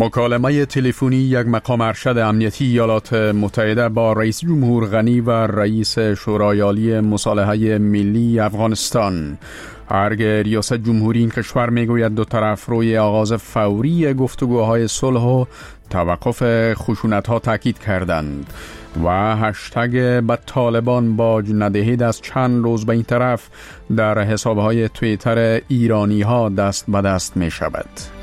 مکالمه تلفنی یک مقام ارشد امنیتی ایالات متحده با رئیس جمهور غنی و رئیس شورای عالی مصالحه ملی افغانستان. ارگ ریاست جمهوری این کشور میگوید دو طرف روی آغاز فوری گفتگوهای صلح و توقف خشونت‌ها تاکید کردند و هشتگ به طالبان باج ندهید از چند روز به این طرف در حسابهای توییتر ایرانی ها دست به دست می شود.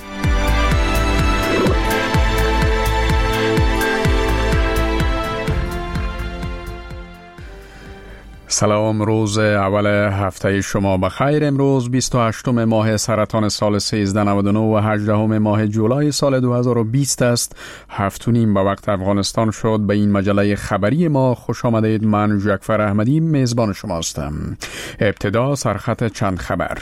سلام، روز اول هفته شما بخیر. امروز 28 ماه سرطان سال 1399 و 18 ماه جولای سال 2020 است. 7:30 به وقت افغانستان شد. به این مجله خبری ما خوش آمدید. من جعفر احمدی میزبان شما هستم. ابتدا سرخط چند خبر.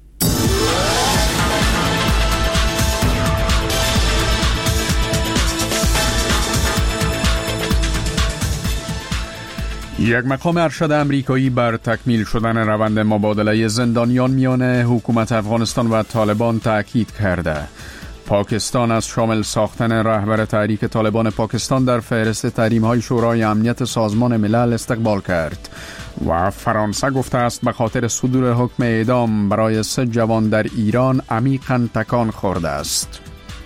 یک مقام ارشد امریکایی بر تکمیل شدن روند مبادله زندانیان میان حکومت افغانستان و طالبان تاکید کرده. پاکستان از شامل ساختن رهبر تحریک طالبان پاکستان در فهرست تحریم‌های شورای امنیت سازمان ملل استقبال کرد و فرانسه گفته است به خاطر صدور حکم اعدام برای 3 جوان در ایران عمیقاً تکان خورده است.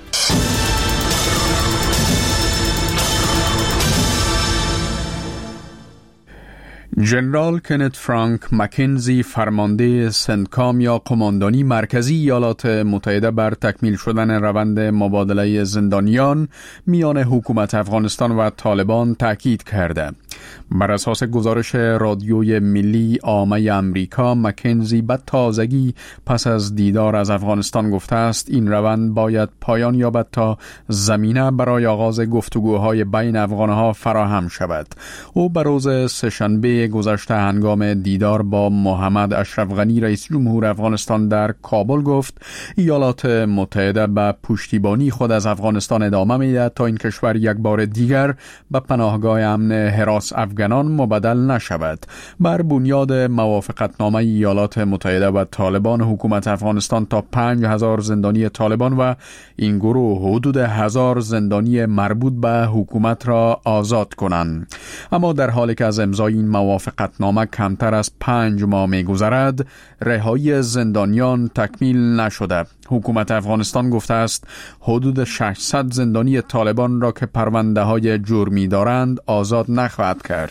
جنرال کنت فرانک مکنزی، فرمانده سنتکام یا قماندانی مرکزی ایالات متحده، بر تکمیل شدن روند مبادله زندانیان میان حکومت افغانستان و طالبان تاکید کرده. بر اساس گزارش رادیوی ملی عامه امریکا، مکنزی به تازگی پس از دیدار از افغانستان گفته است این روند باید پایان یابد تا زمینه برای آغاز گفتگوهای بین افغانها فراهم شود. او به روز سه‌شنبه گذشته هنگام دیدار با محمد اشرف غنی رئیس جمهور افغانستان در کابل گفت ایالات متحده به پشتیبانی خود از افغانستان ادامه می‌دهد تا این کشور یک بار دیگر به پناهگاه امن حراس افغانان مبدل نشود. بر بنیاد موافقتنامه ایالات متحده و طالبان، حکومت افغانستان تا 5000 زندانی طالبان و این گروه حدود 1000 زندانی مربوط به حکومت را آزاد کنند. اما در حالی که از امضای این موافقتنامه کمتر از 5 ماه می‌گذرد، رهایی زندانیان تکمیل نشده. حکومت افغانستان گفته است حدود 600 زندانی طالبان را که پرونده‌های جرمی دارند آزاد نخواهد کرد.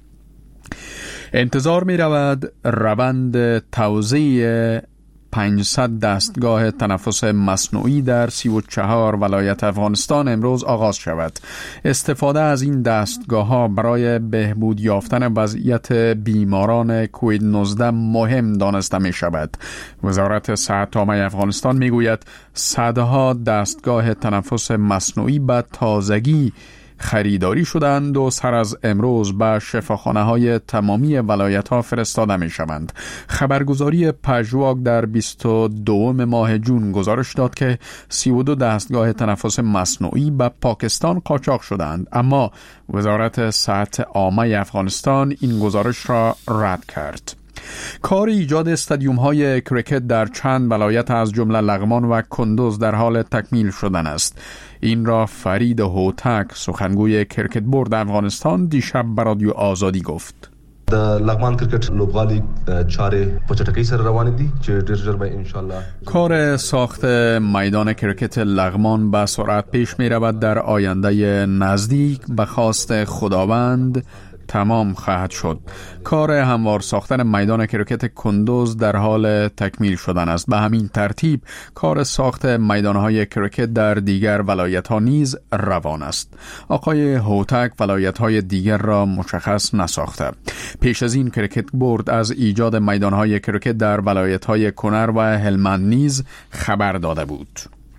انتظار می رود روند توزیع 500 دستگاه تنفس مصنوعی در 34 ولایت افغانستان امروز آغاز شود. استفاده از این دستگاه ها برای بهبود یافتن وضعیت بیماران کووید 19 مهم دانسته می شود. وزارت صحت عامه افغانستان می گوید صدها دستگاه تنفس مصنوعی به تازگی خریداری شدند و سر از امروز به شفاخانه‌های تمامی ولایت‌ها فرستاده می‌شوند. خبرگزاری پژواک در 22 ماه جون گزارش داد که 32 دستگاه تنفس مصنوعی به پاکستان قاچاق شدند، اما وزارت صحت عامه افغانستان این گزارش را رد کرد. کار ایجاد استادیوم‌های کرکت در چند ولایت از جمله لغمان و کندوز در حال تکمیل شدن است. این را فرید هوتک، سخنگوی کرکت بورد افغانستان، دیشب به رادیو آزادی گفت. د لغمان کرکټ لوبغالي چارې په چټکۍ سره روان دي چې ډېر ژر به ان شاء الله کار ساخت میدان کرکت لغمان به سرعت پیش می رود. در آینده نزدیک به خواست خداوند تمام خواهد شد. کار هموار ساختن میدان کرکت کندوز در حال تکمیل شدن است. به همین ترتیب کار ساخت میدانهای کرکت در دیگر ولایت‌ها نیز روان است. آقای هوتک ولایت‌های دیگر را مشخص نساخته. پیش از این کرکت بورد از ایجاد میدانهای کرکت در ولایت‌های کنر و هلمند نیز خبر داده بود.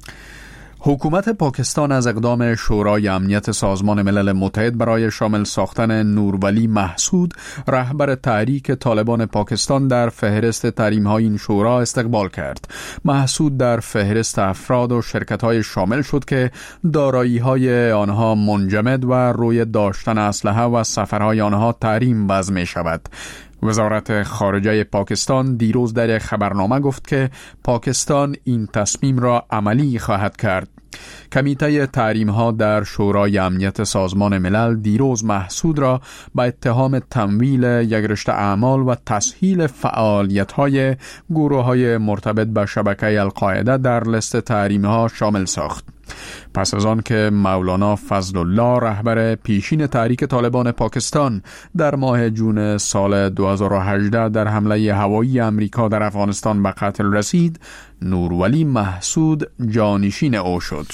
حکومت پاکستان از اقدام شورای امنیت سازمان ملل متحد برای شامل ساختن نورولی محسود، رهبر تحریک طالبان پاکستان، در فهرست تحریم‌های این شورا استقبال کرد. محسود در فهرست افراد و شرکت‌های شامل شد که دارایی‌های آنها منجمد و روی داشتن اسلحه و سفرهای آنها تحریم وضع می‌شود. وزارت خارجه پاکستان دیروز در خبرنامه گفت که پاکستان این تصمیم را عملی خواهد کرد. کمیته تحریم‌ها در شورای امنیت سازمان ملل دیروز محسود را به اتهام تمویل یک رشته اعمال و تسهیل فعالیت‌های گروه‌های مرتبط به شبکه القاعده در لیست تحریم‌ها شامل ساخت. پس از آن که مولانا فضل الله رهبر پیشین تحریک طالبان پاکستان در ماه جون سال 2018 در حمله هوایی امریکا در افغانستان به قتل رسید، نورولی محسود جانشین او شد.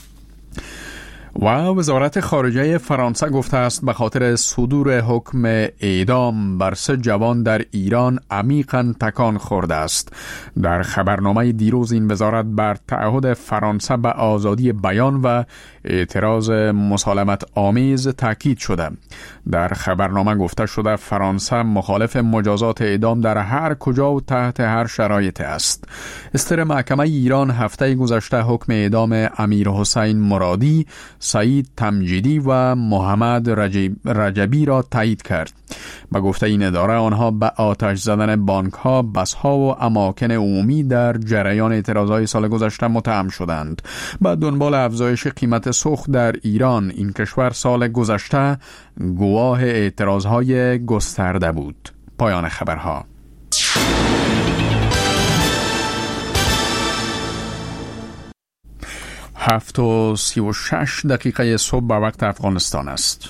و وزارت خارجه فرانسه گفته است به خاطر صدور حکم اعدام بر 3 جوان در ایران عمیقاً تکان خورده است. در خبرنامه دیروز این وزارت بر تعهد فرانسه به آزادی بیان و اعتراض مسالمت آمیز تاکید شده. در خبرنامه گفته شده فرانسه مخالف مجازات اعدام در هر کجا و تحت هر شرایط است. استر محکمه ایران هفته گذشته حکم اعدام امیر حسین مرادی، سعید تمجیدی و محمد رجبی را تایید کرد. به گفته این اداره آنها به آتش زدن بانک‌ها، بس‌ها و اماکن عمومی در جریان اعتراضات سال گذشته متهم شدند. به دنبال افزایش قیمت سوخت در ایران، این کشور سال گذشته گواه اعتراضهای گسترده بود. پایان خبرها. 7:36 صبح به وقت افغانستان است.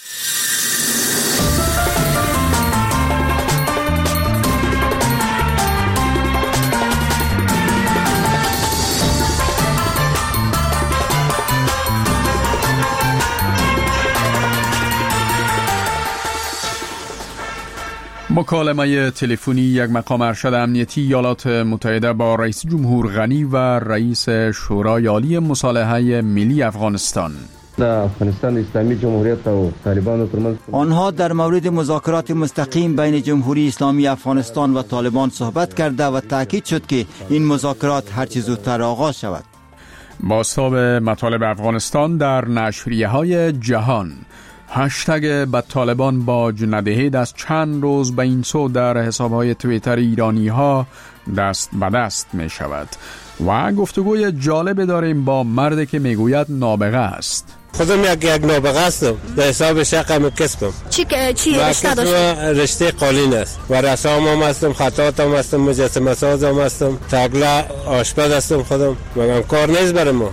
مکالمه تلفنی یک مقام ارشد امنیتی ایالات متحده با رئیس جمهور غنی و رئیس شورای عالی مصالحه ملی افغانستان. افغانستان اسلامی جمهوریت و طالبان آنها در مورد مذاکرات مستقیم بین جمهوری اسلامی افغانستان و طالبان صحبت کرده و تاکید شد که این مذاکرات هر چه زودتر آغاز شود. بازتاب مطالب افغانستان در نشریه‌های جهان. هشتگ به طالبان باج ندهید از چند روز به این سو در حسابهای توییتر ایرانی ها دست به دست می شود. و گفتگوی جالب داریم با مردی که می گوید نابغه است. خودم یک نابغه هستم، در حساب شقم کسبم. چی رشته داشتم؟ رشته قالین است و رسام هم هستم، خطاط هم هستم، مجسمه ساز هم هستم، تگله آشپز هستم خودم. مگم کار نیست برای ما.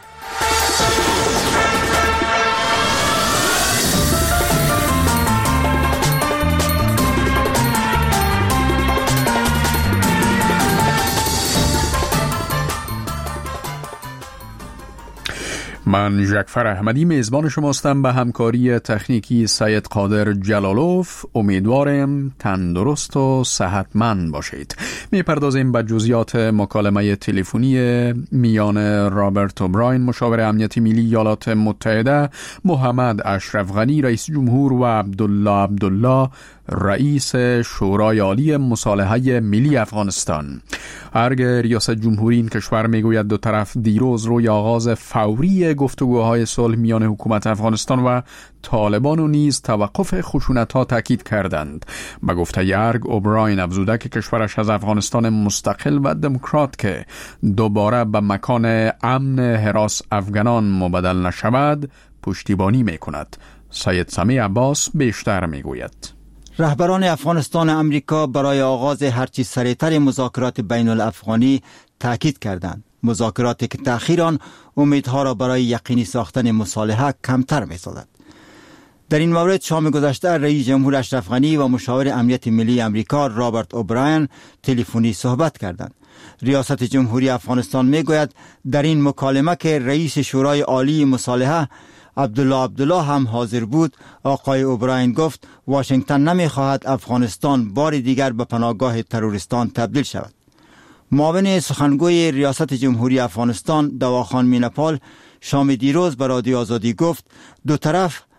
من جعفر احمدی میزبان شماستم. به همکاری تکنیکی سید قادر جلالوف. امیدوارم تندرست و صحتمند باشید. میپردازیم به جزئیات مکالمه تلفنی میان رابرت اوبراین مشاور امنیتی ملی ایالات متحده، محمد اشرف غنی رئیس جمهور و عبدالله رئیس شورای عالی مصالحه ملی افغانستان. ارگ ریاست جمهوری این کشور میگوید دو طرف دیروز روی آغاز فوری گفتگوهای صلح میان حکومت افغانستان و طالبان و نیز توقف خشونت‌ها تاکید کردند. به گفته ارگ، اوبراین افزوده که کشورش از افغانستان مستقل و دموکرات که دوباره به مکان امن حراس افغانان مبدل نشود پشتیبانی میکند. سید سمی عباس بیشتر میگوید. رهبران افغانستان امریکا برای آغاز هرچی سریعتر مذاکرات بین الافغانی تاکید کردند. مذاکراتی که تأخیر آن امیدها را برای یقینی ساختن مصالحه کمتر می‌سازد. در این مورد شام گذشته رئیس جمهور اشرف غنی و مشاور امنیت ملی امریکا رابرت اوبراین تلفنی صحبت کردند. ریاست جمهوری افغانستان میگوید در این مکالمه که رئیس شورای عالی مصالحه عبدالله هم حاضر بود، آقای اوبراین گفت واشنگتن نمیخواهد افغانستان بار دیگر به پناهگاه تروریستان تبدیل شود. معاون سخنگوی ریاست جمهوری افغانستان دواخان مینپال شام دیروز به رادیو آزادی گفت دو طرف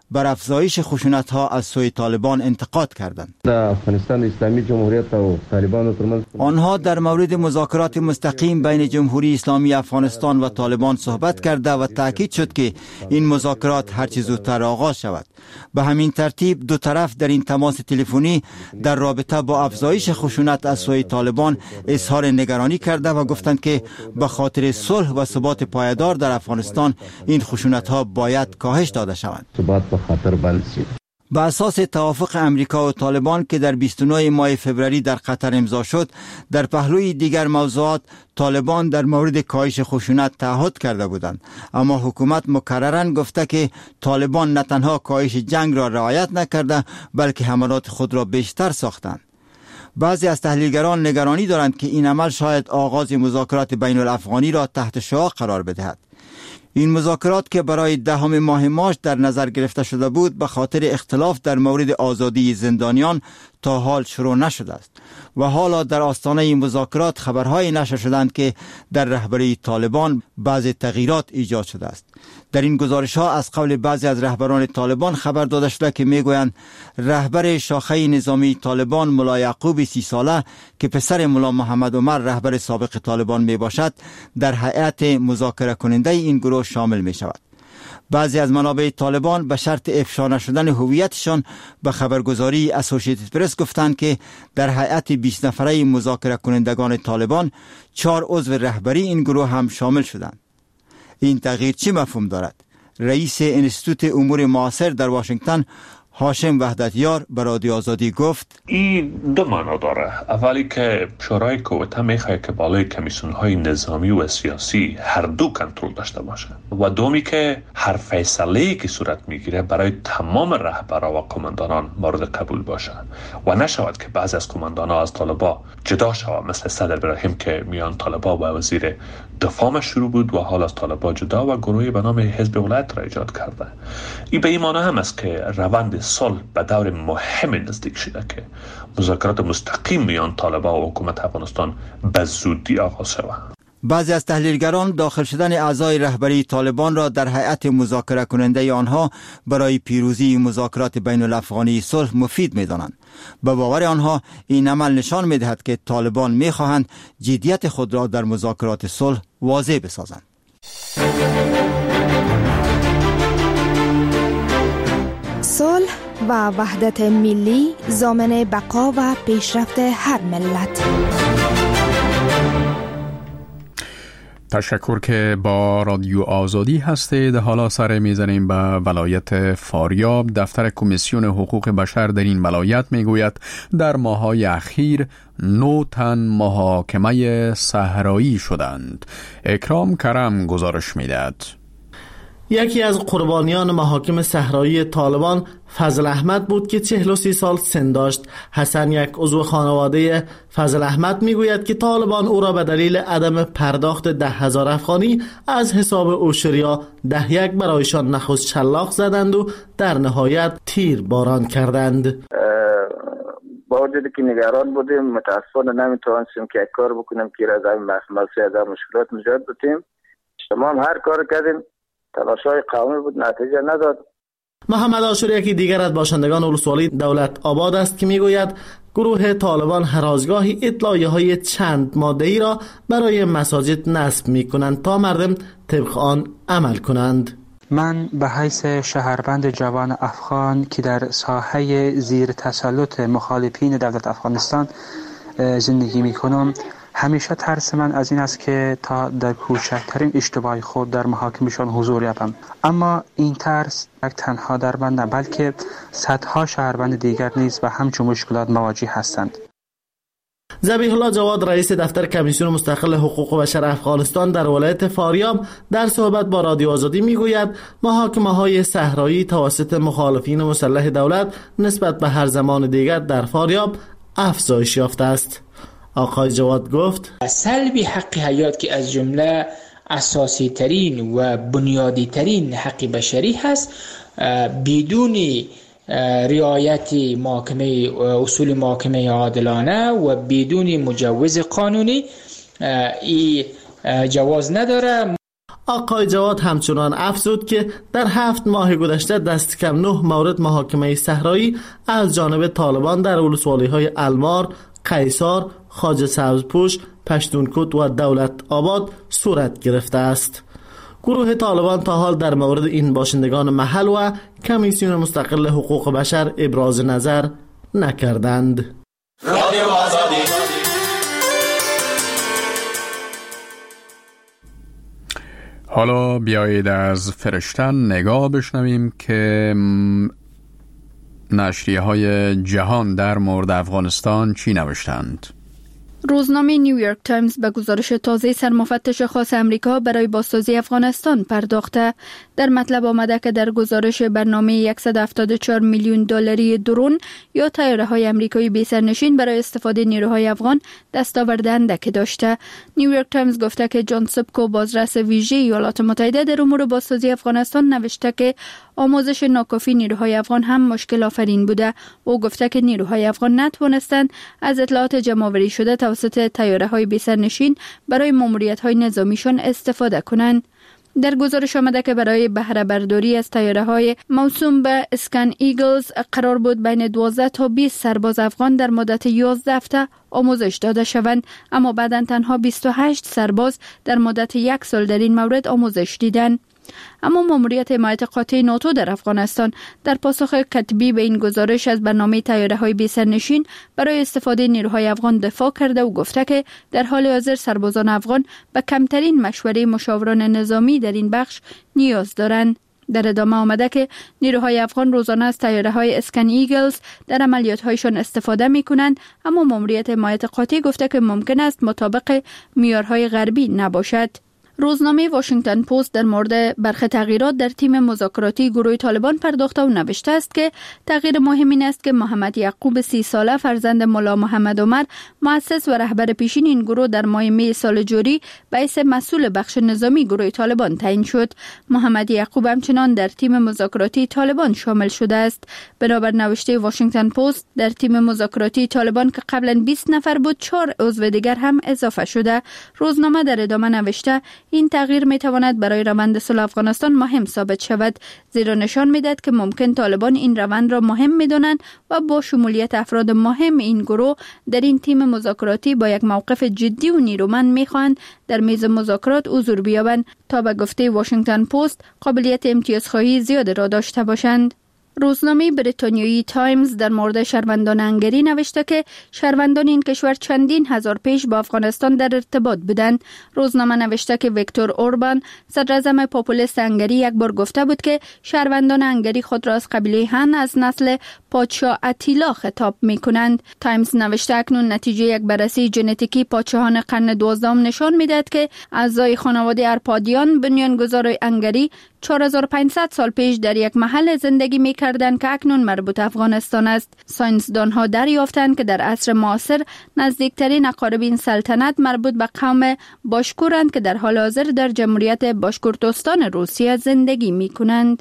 بر افزایش خشونت‌ها از سوی طالبان انتقاد کردند. افغانستان اسلامی جمهوریت و طالبان ترمنځ آنها در مورد مذاکرات مستقیم بین جمهوری اسلامی افغانستان و طالبان صحبت کرده و تاکید شد که این مذاکرات هرچه زودتر آغاز شود. به همین ترتیب دو طرف در این تماس تلفنی در رابطه با افزایش خشونت از سوی طالبان اظهار نگرانی کرده و گفتند که به خاطر صلح و ثبات پایدار در افغانستان این خشونت‌ها باید کاهش داده شوند. ثبات به خطر بند شد. به اساس توافق امریکا و طالبان که در 29 ماه فوریه در قطر امضا شد، در پهلوی دیگر موضوعات طالبان در مورد کاهش خشونت تعهد کرده بودند، اما حکومت مکرراً گفته که طالبان نه تنها کاهش جنگ را رعایت نکرده بلکه حملات خود را بیشتر ساختند. بعضی از تحلیلگران نگرانی دارند که این عمل شاید آغاز مذاکرات بین الافغانی را تحت شعاع قرار بدهد. این مذاکرات که برای 10 ماه مارس در نظر گرفته شده بود به خاطر اختلاف در مورد آزادی زندانیان تا حال شروع نشده است و حالا در آستانه این مذاکرات خبرهای نشر شدند که در رهبری طالبان بعضی تغییرات ایجاد شده است. در این گزارش ها از قول بعضی از رهبران طالبان خبر داده شده که میگویند رهبر شاخه نظامی طالبان ملا یعقوب 30 ساله که پسر ملا محمد عمر رهبر سابق طالبان می باشد در هیئت مذاکره کننده این گروه شامل می شود. بعضی از منابع طالبان به شرط افشا نشدن هویتشان به خبرگزاری اسوسییتد پرس گفتند که در هیئت 20 نفره مذاکره کنندگان طالبان 4 عضو رهبری این گروه هم شامل شدند. این تغییر چه مفهوم دارد؟ رئیس انستیتوت امور معاصر در واشنگتن هاشم وحدتیار به رادیو آزادی گفت این دو معنا داره. اولی که شورای کوتا میخواد که بالای کمیسیون‌های نظامی و سیاسی هر دو کنترل داشته باشه و دومی که هر فیصله‌ای که صورت میگیره برای تمام رهبران و قماندانان مورد قبول باشه و نشود که بعضی از قماندانان از طالبا جدا شود، مثل صدر ابراهیم که میان طالبا و وزیر دفاع شروع بود و حال از طالبا جدا و گروهی به نام حزب ولایت را ایجاد کرده. این به این معنی هم است که روند صلح به دور مهم نزدیک شده که مذاکرات مستقیم میان طالبان و حکومت افغانستان به زودی آغاز شود. بعضی از تحلیلگران داخل شدن اعضای رهبری طالبان را در هیئت مذاکره کننده آنها برای پیروزی مذاکرات بین الافغانی صلح مفید می‌دانند. به باور آنها این عمل نشان می‌دهد که طالبان می‌خواهند جدیت خود را در مذاکرات صلح واضح بسازند. صلح و وحدت ملی ضامن بقا و پیشرفت هر ملت. تشکر که با رادیو آزادی هستید. حالا سر میزنیم به ولایت فاریاب. دفتر کمیسیون حقوق بشر در این ولایت میگوید در ماه‌های اخیر 9 تن محاکمه صحرایی شدند. اکرام کرم گزارش میدهد. یکی از قربانیان محاکم صحرایی طالبان فضل احمد بود که 43 سال سن داشت. حسن، یک عضو خانواده فضل احمد، میگوید که طالبان او را به دلیل عدم پرداخت 10,000 افغانی از حساب اوشریا 10 برایشان نخست شلاق زدند و در نهایت تیر باران کردند. با وجودی که نگران بودیم، متاسفانه نمیتوانستیم که یک کار بکنیم که از این مسئله از مشکلات نجات بدیم. شما هم هر کار کردیم، تلاش‌های قومی بود، نتیجه نداد. محمد آشور، یکی دیگر از باشندگان ولسوالی دولت آباد است که میگوید گروه طالبان هر از گاهی اطلاعیه‌های چند ماده‌ای را برای مساجد نصب می‌کنند تا مردم طبق آن عمل کنند. من به حیث شهروند جوان افغان که در ساحه زیر تسلط مخالفین دولت افغانستان زندگی می‌کنم، همیشه ترس من از این است که تا در کوچکترین اشتباه خود در محاکمشان حضور یابم. اما این ترس تنها در من نه، بلکه صدها شهروند دیگر نیز به همچون مشکلات مواجه هستند. ذبیح الله جواد، رئیس دفتر کمیسیون مستقل حقوق بشر افغانستان در ولایت فاریاب، در صحبت با رادیو آزادی میگوید محاکمه‌های صحرایی توسط مخالفین مسلح دولت نسبت به هر زمان دیگر در فاریاب افزایش یافته است. آقای جواد گفت سلب حق حیات که از جمله اساسی ترین و بنیادی ترین حق بشری هست، بدون رعایت اصول محاکمه عادلانه و بدون مجوز قانونی ای جواز نداره. آقای جواد همچنان افزود که در 7 ماه گذشته دست کم 9 مورد محاکمه صحرایی از جانب طالبان در ولسوالی‌های المار، قیصار، خواجه سبزپوش، پشتونکوت و دولت آباد صورت گرفته است. گروه طالبان تا حال در مورد این باشندگان محل و کمیسیون مستقل حقوق بشر ابراز نظر نکردند. حالا بیایید از فرشتن نگاه بشنویم که نشریه‌های جهان در مورد افغانستان چی نوشتند. روزنامه نیویورک تایمز به گزارش تازه سرمفتش خاص امریکا برای بازسازی افغانستان پرداخته. در مطلب آمده که در گزارش برنامه 174 میلیون دلاری درون یا طیاره‌های آمریکایی بی‌سرنشین برای استفاده نیروهای افغان دستاورد اندکی داشته. نیویورک تایمز گفته که جان سبکو بازرس ویژه ایالات متحده در امور بازسازی افغانستان نوشته که آموزش ناکافی نیروهای افغان هم مشکل آفرین بوده. او گفته که نیروهای افغان نتوانستند از اطلاعات جمع‌آوری شده توسط طیاره‌های بی‌سرنشین برای ماموریت‌های نظامیشان استفاده کنند. در گزارش آمده که برای بهره برداری از طیاره‌های موسوم به اسکن ایگلز قرار بود بین 12 تا 20 سرباز افغان در مدت 11 هفته آموزش داده شوند، اما بعداً تنها 28 سرباز در مدت 1 سال در این مورد آموزش دیدند. اما ماموریت حمایت قاطع ناتو در افغانستان در پاسخ کتبی به این گزارش از برنامه طیاره‌های بی‌سرنشین برای استفاده نیروهای افغان دفاع کرده و گفته که در حال حاضر سربازان افغان به کمترین مشوره مشاوران نظامی در این بخش نیاز دارند. در ادامه آمده که نیروهای افغان روزانه از طیاره‌های اسکن ایگلز در عملیات‌هایشان استفاده می‌کنند، اما ماموریت حمایت قاطع گفته که ممکن است مطابق معیارهای غربی نباشد. روزنامه واشنگتن پست در مورد برخی تغییرات در تیم مذاکراتی گروه طالبان پرداخته و نوشته است که تغییر مهم این است که محمد یعقوب 30 ساله فرزند ملا محمد عمر مؤسس و رهبر پیشین این گروه در ماه می سال جاری به حیث مسئول بخش نظامی گروه طالبان تعیین شد. محمد یعقوب همچنان در تیم مذاکراتی طالبان شامل شده است. بنابر نوشته واشنگتن پست در تیم مذاکراتی طالبان که قبلا 20 نفر بود 4 عضو دیگر هم اضافه شده. روزنامه در ادامه نوشته این تغییر میتواند برای روند صلح افغانستان مهم ثابت شود، زیرا نشان میدهد که ممکن طالبان این روند را مهم میدانند و با شمولیت افراد مهم این گروه در این تیم مذاکراتی با یک موقف جدی و نیرومند میخواهند در میز مذاکرات حضور بیابند تا به گفته واشنگتن پست قابلیت امتیازخواهی زیاد را داشته باشند. روزنامه بریتانیایی تایمز در مورد شهروندان هنگری نوشته که شهروندان این کشور چندین هزار پیش با افغانستان در ارتباط بودند. روزنامه نوشته که ویکتور اوربان صدراعظم پاپولیست هنگری یک بار گفته بود که شهروندان هنگری خود را از قبیله هن از نسل پادشاه اتیلا خطاب می‌کنند. تایمز نوشته اکنون نتیجه یک بررسی ژنتیکی پادشاهان قرن 12 نشان می‌دهد که اعضای خانواده ارپادیان بنیانگذار هنگری 4500 سال پیش در یک محل زندگی می‌کردند که اکنون مربوط افغانستان است. ساینسدان‌ها دریافتند که در عصر معاصر نزدیکترین اقارب این سلطنت مربوط به قوم باشکورند که در حال حاضر در جمهوریت باشکورتستان روسیه زندگی می‌کنند.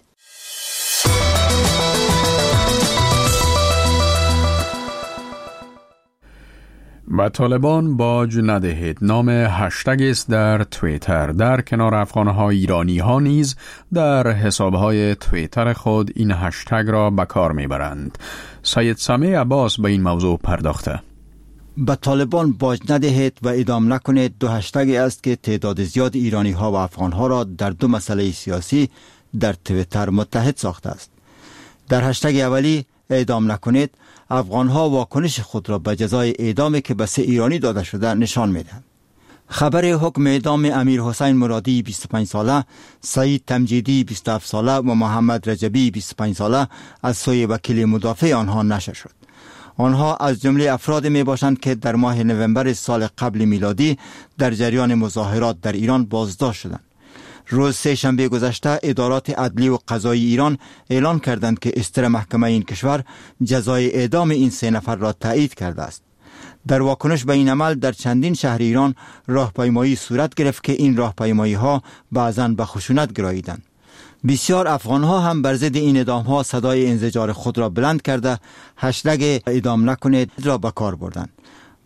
به طالبان باج ندهید نام هشتگ است در توییتر. در کنار افغان‌ها ایرانی‌ها نیز در حساب‌های توییتر خود این هشتگ را به کار می‌برند. سید سمیع عباس به این موضوع پرداخته. به طالبان باج ندهید و اعدام نکنید دو هشتگی است که تعداد زیاد ایرانی‌ها و افغان‌ها را در دو مسئله سیاسی در توییتر متحد ساخته است. در هشتگ اولی اعدام نکنید افغان‌ها واکنش خود را به جزای اعدامی که به 3 ایرانی داده شده نشان می‌دهند. خبر حکم اعدام امیر حسین مرادی 25 ساله، سعید تمجیدی 27 ساله و محمد رجبی 25 ساله از سوی وکیل مدافع آنها نشر شد. آنها از جمله افراد می باشند که در ماه نوامبر سال قبل میلادی در جریان مظاهرات در ایران بازداشت شدند. روز سه شنبه گذشته ادارات عدلی و قضایی ایران اعلان کردند که استر محکمه این کشور جزای اعدام این 3 نفر را تایید کرده است. در واکنش به این عمل در چندین شهر ایران راهپیمایی صورت گرفت که این راهپیمایی ها بعضاً به خشونت گراییدند. بسیار افغان ها هم بر ضد این اعدام ها صدای انزجار خود را بلند کرده هشتگ اعدام نکنید را به کار بردند.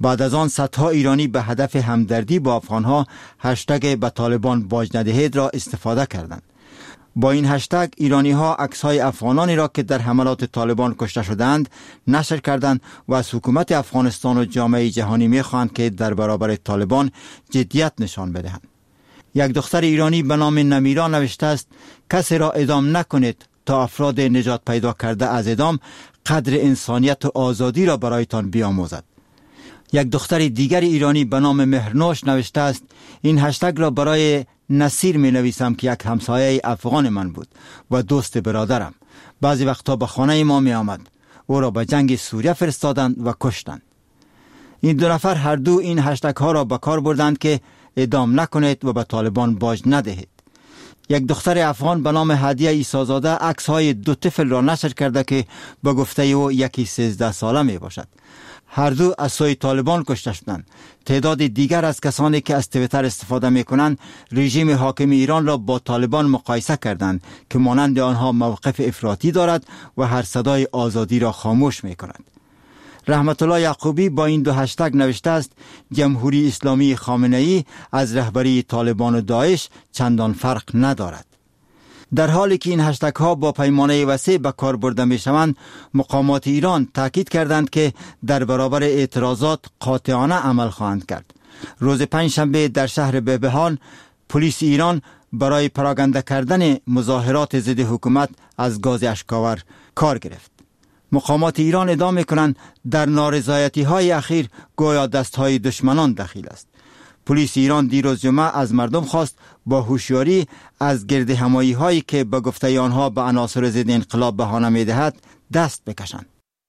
بعد از آن صدها ایرانی به هدف همدردی با افغانها هشتگ به طالبان باج ندهید را استفاده کردند. با این هشتگ ایرانی ها عکس های افغانانی را که در حملات طالبان کشته شدند نشر کردند و از حکومت افغانستان و جامعه جهانی می خواهند که در برابر طالبان جدیت نشان بدهند. یک دختر ایرانی به نام نمیرا نوشته است: کسی را اعدام نکنید تا افراد نجات پیدا کرده از اعدام قدر انسانیت و آزادی را برایتان بیاموزد. یک دختر دیگر ایرانی به نام مهرنوش نوشته است: این هشتگ را برای نصیر می نویسم که یک همسایه افغان من بود و دوست برادرم. بعضی وقتا به خانه ما می آمد. او را به جنگ سوریه فرستادند و کشتند. این دو نفر هر دو این هشتگ ها را به کار بردند که اعدام نکنید و به طالبان باج ندهید. یک دختر افغان به نام هدیه عیسی‌زاده عکس های دو طفل را نشر کرده که به گفته او یکی 13 ساله می باشد. هر دو از سوی طالبان کشته شدند. تعداد دیگر از کسانی که از توییتر استفاده می کنند رژیم حاکم ایران را با طالبان مقایسه کردند که مانند آنها موقف افراطی دارد و هر صدای آزادی را خاموش می کند. رحمت الله یعقوبی با این دو هشتگ نوشته است: جمهوری اسلامی خامنه‌ای از رهبری طالبان و داعش چندان فرق ندارد. در حالی که این هشتگ ها با پیمانه وسیع به کار برده می شوند، مقامات ایران تاکید کردند که در برابر اعتراضات قاطعانه عمل خواهند کرد. روز پنجشنبه در شهر بهبهان پلیس ایران برای پراگنده کردن مظاهرات ضد حکومت از گاز اشکاور کار گرفت. مقامات ایران ادعا می‌کنند در نارضایتی های اخیر گویا دست های دشمنان دخیل است. پلیس ایران دیروز جمعه از مردم خواست با هوشیاری از گرد همایی هایی که به گفته آنها به عناصر ضد انقلاب بهانه می‌دهد دست بکشند.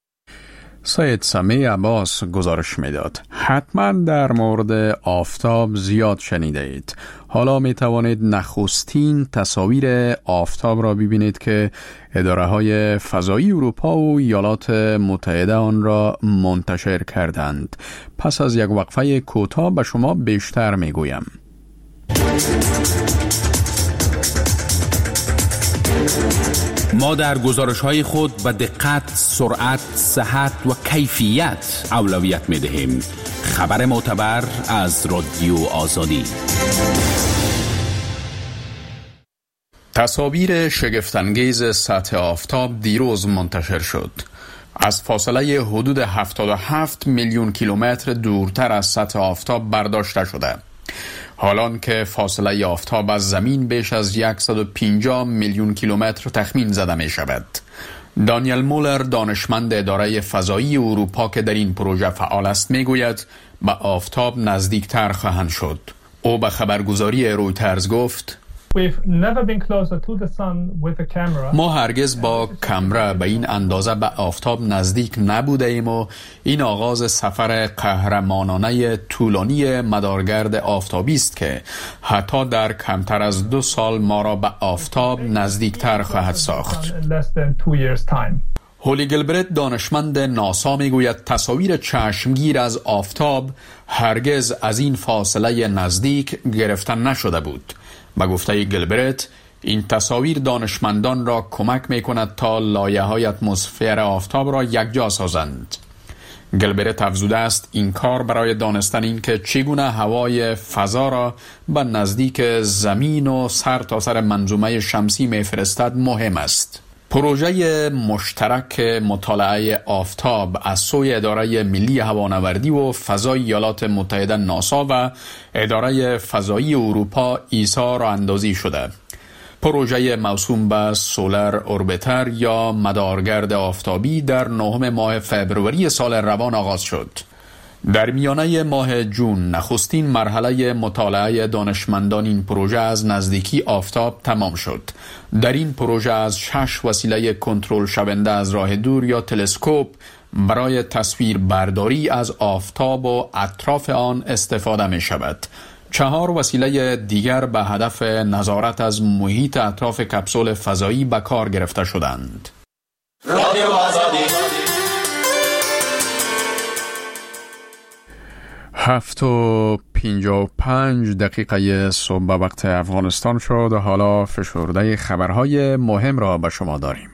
سید سمیع عباس گزارش میداد. حتما در مورد آفتاب زیاد شنیده اید. حالا می توانید نخستین تصاویر آفتاب را ببینید که اداره های فضایی اروپا و ایالات متحده آن را منتشر کردند. پس از یک وقفه کوتاه به شما بیشتر می گویم. ما در گزارش‌های خود به دقت، سرعت، صحت و کیفیت اولویت می‌دهیم. خبر معتبر از رادیو آزادی. تصاویر شگفت‌انگیز سطح آفتاب دیروز منتشر شد. از فاصله حدود 77 میلیون کیلومتر دورتر از سطح آفتاب برداشته شده. حالان که فاصله آفتاب از زمین بیش از 150 میلیون کیلومتر تخمین زده می شود. دانیل مولر دانشمند اداره فضایی اروپا که در این پروژه فعال است می گوید به آفتاب نزدیکتر خواهند شد. او به خبرگزاری رویترز گفت: ما هرگز با کامرا به این اندازه به آفتاب نزدیک نبوده ایم و این آغاز سفر قهرمانانه طولانی مدارگرد آفتابی است که حتی در کمتر از 2 سال ما را به آفتاب نزدیکتر خواهد ساخت. هولی گلبرت دانشمند ناسا میگوید تصاویر چشمگیر از آفتاب هرگز از این فاصله نزدیک گرفتن نشده بود. به گفته گلبرت این تصاویر دانشمندان را کمک می کند تا لایه‌های اتمسفر آفتاب را یکجا سازند. گلبرت افزوده است این کار برای دانستن این که چگونه هوای فضا را به نزدیک زمین و سر تا سر منظومه شمسی می فرستد مهم است. پروژه مشترک مطالعه آفتاب از سوی اداره ملی هوانوردی و فضای ایالات متحده ناسا و اداره فضایی اروپا ایسا راه اندازی شده. پروژه موسوم به سولار اوربیتر یا مدارگرد آفتابی در 9 ماه فبروری سال روان آغاز شد. در میانه ماه جون نخستین مرحله مطالعه دانشمندان این پروژه از نزدیکی آفتاب تمام شد. در این پروژه از 6 وسیله کنترل شونده از راه دور یا تلسکوپ برای تصویر برداری از آفتاب و اطراف آن استفاده می شود. 4 وسیله دیگر به هدف نظارت از محیط اطراف کپسول فضایی به کار گرفته شدند. رادیو آزادی 7:55 صبح به وقت افغانستان شد و حالا فشرده خبرهای مهم را به شما داریم.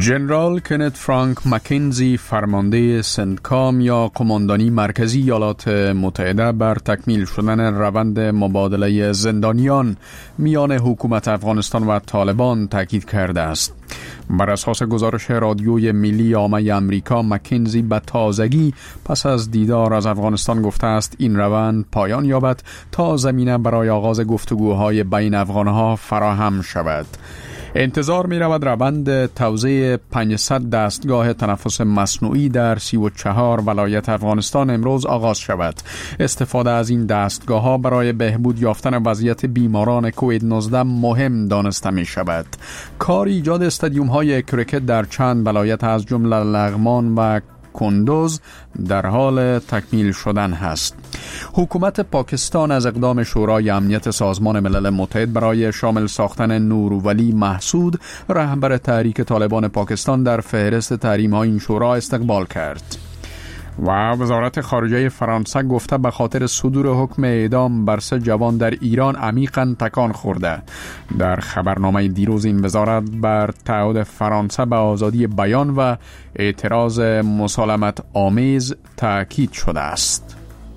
ژنرال کنت فرانک مکنزی فرمانده سنتکام یا قماندانی مرکزی ایالات متحده بر تکمیل شدن روند مبادله زندانیان میان حکومت افغانستان و طالبان تاکید کرده است. بر اساس گزارش رادیوی ملی عامه آمریکا، مکنزی به تازگی پس از دیدار از افغانستان گفته است این روند پایان یابد تا زمینه برای آغاز گفتگوهای بین افغانها فراهم شود. انتظار می رود روند توزیع 500 دستگاه تنفس مصنوعی در 34 ولایت افغانستان امروز آغاز شود. استفاده از این دستگاه ها برای بهبود یافتن وضعیت بیماران کووید 19 مهم دانسته می شود. کار ایجاد استادیوم های کرکت در چند ولایت از جمله لغمان و کندوز در حال تکمیل شدن است. حکومت پاکستان از اقدام شورای امنیت سازمان ملل متحد برای شامل ساختن نورولی محسود، رهبر تحریک طالبان پاکستان، در فهرست تحریم‌های این شورا استقبال کرد. و وزارت خارجه فرانسه گفته به خاطر صدور حکم اعدام بر 3 جوان در ایران عمیقاً تکان خورده. در خبرنامه دیروز این وزارت بر تعهد فرانسه به آزادی بیان و اعتراض مسالمت آمیز تاکید شده است.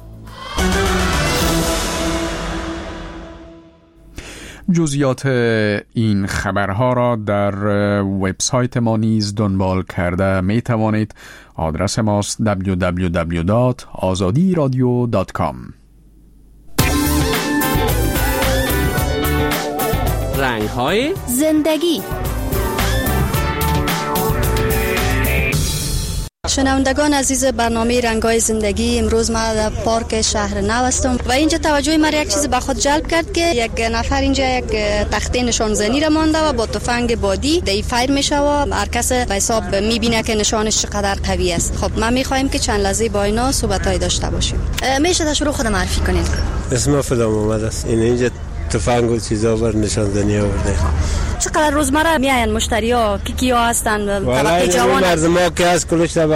جزئیات این خبرها را در وبسایت ما نیز دنبال کرده می توانید. آدرس ماست www.azadiradio.com. رنگ‌های زندگی. شنوندگان عزیز برنامه رنگ‌های زندگی، امروز ما در پارک شهر نو هستم و اینجا توجه ما یک چیز به خود جلب کرد که یک نفر اینجا یک تخته نشانزنی را مانده و با تفنگ بادی دی فایر میشه و هر کس به حساب میبینه که نشانش چقدر قوی است. خب ما میخوایم که چند لحظه با اینا صحبتای داشته باشیم. میشه تا شروع خود معرفی کنید؟ اسم فلان محمد است. اینجا تفنگ و چیزا بر نشانزنی آورده. چقدر روزمره میاین مشتری‌ها؟ کیا هستند؟ طبقه جوان؟ مردم ها که از کلش